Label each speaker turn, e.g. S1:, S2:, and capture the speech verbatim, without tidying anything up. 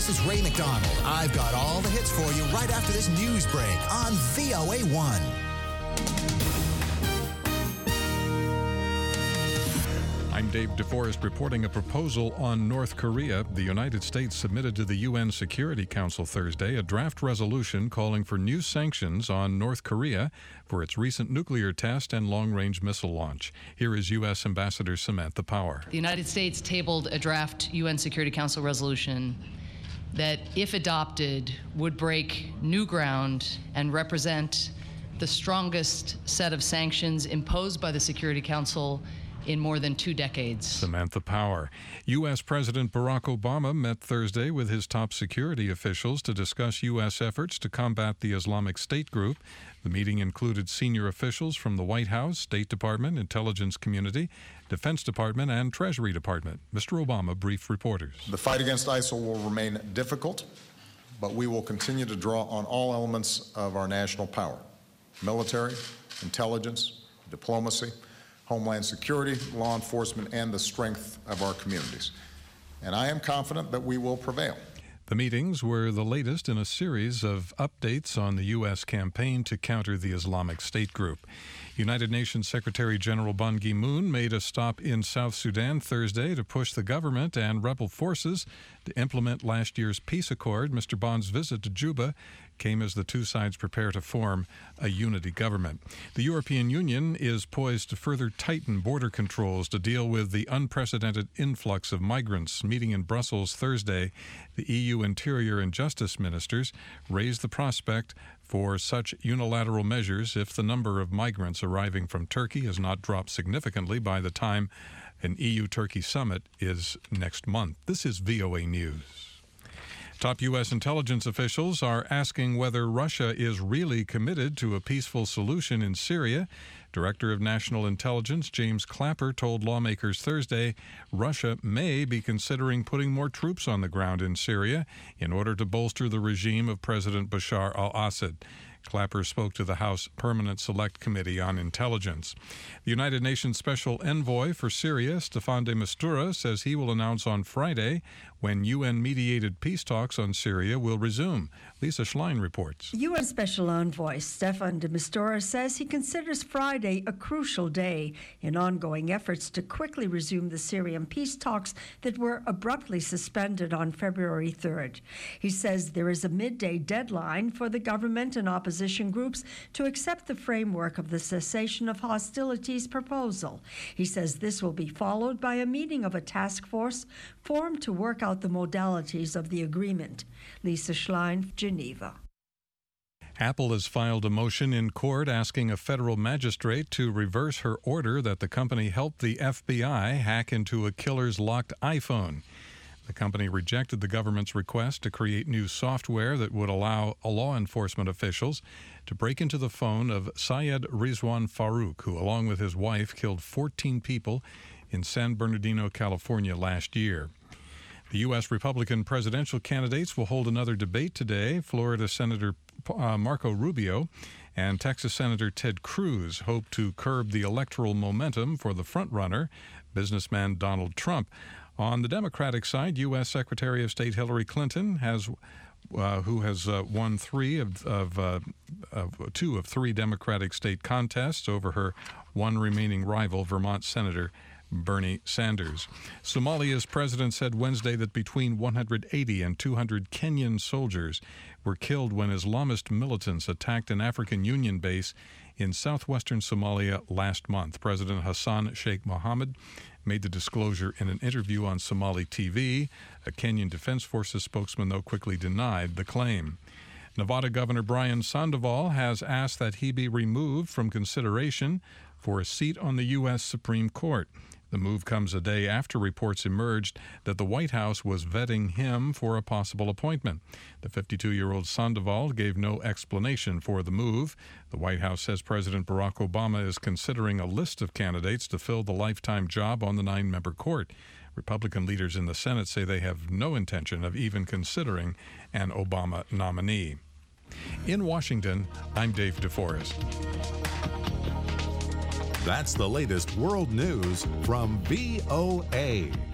S1: This is Ray McDonald. I've got all the hits for you right after this news break on V O A one.
S2: I'm Dave DeForest reporting a proposal on North Korea. The United States submitted to the U N Security Council Thursday a draft resolution calling for new sanctions on North Korea for its recent nuclear test and long-range missile launch. Here is U S Ambassador Samantha Power.
S3: The United States tabled a draft U N Security Council resolution that, if adopted, would break new ground and represent the strongest set of sanctions imposed by the Security Council in more than two decades.
S2: Samantha Power. U S. President Barack Obama met Thursday with his top security officials to discuss U S efforts to combat the Islamic State group. The meeting included senior officials from the White House, State Department, Intelligence Community, Defense Department, and Treasury Department. Mister Obama briefed reporters.
S4: The fight against ISIL will remain difficult, but we will continue to draw on all elements of our national power: military, intelligence, diplomacy, Homeland Security, law enforcement, and the strength of our communities. And I am confident that we will prevail.
S2: The meetings were the latest in a series of updates on the U S campaign to counter the Islamic State group. United Nations Secretary General Ban Ki-moon made a stop in South Sudan Thursday to push the government and rebel forces to implement last year's peace accord. Mister Ban's visit to Juba came as the two sides prepare to form a unity government. The European Union is poised to further tighten border controls to deal with the unprecedented influx of migrants. Meeting in Brussels Thursday, the E U Interior and Justice ministers raised the prospect for such unilateral measures if the number of migrants arriving from Turkey has not dropped significantly by the time an E U-Turkey summit is next month. This is V O A News. Top U S intelligence officials are asking whether Russia is really committed to a peaceful solution in Syria. Director of National Intelligence James Clapper told lawmakers Thursday Russia may be considering putting more troops on the ground in Syria in order to bolster the regime of President Bashar al-Assad. Clapper spoke to the House Permanent Select Committee on Intelligence. The United Nations Special Envoy for Syria, Staffan de Mistura, says he will announce on Friday when U N-mediated peace talks on Syria will resume. Lisa Schlein reports.
S5: U N Special Envoy Staffan de Mistura says he considers Friday a crucial day in ongoing efforts to quickly resume the Syrian peace talks that were abruptly suspended on February third. He says there is a midday deadline for the government and opposition groups to accept the framework of the cessation of hostilities proposal. He says this will be followed by a meeting of a task force formed to work out the modalities of the agreement. Lisa Schlein, Geneva.
S2: Apple has filed a motion in court asking a federal magistrate to reverse her order that the company helped the F B I hack into a killer's locked iPhone. The company rejected the government's request to create new software that would allow law enforcement officials to break into the phone of Syed Rizwan Farouk, who, along with his wife, killed fourteen people in San Bernardino, California last year. The U S. Republican presidential candidates will hold another debate today. Florida Senator uh, Marco Rubio and Texas Senator Ted Cruz hope to curb the electoral momentum for the frontrunner, businessman Donald Trump. On the Democratic side, U S. Secretary of State Hillary Clinton has Uh, who has uh, won three of, of, uh, of two of three Democratic state contests over her one remaining rival, Vermont Senator Bernie Sanders. Somalia's president said Wednesday that between one hundred eighty and two hundred Kenyan soldiers were killed when Islamist militants attacked an African Union base in southwestern Somalia last month. President Hassan Sheikh Mohammed made the disclosure in an interview on Somali T V. A Kenyan Defense Forces spokesman, though, quickly denied the claim. Nevada Governor Brian Sandoval has asked that he be removed from consideration for a seat on the U S. Supreme Court. The move comes a day after reports emerged that the White House was vetting him for a possible appointment. The fifty-two-year-old Sandoval gave no explanation for the move. The White House says President Barack Obama is considering a list of candidates to fill the lifetime job on the nine-member court. Republican leaders in the Senate say they have no intention of even considering an Obama nominee. In Washington, I'm Dave DeForest.
S6: That's the latest world news from V O A.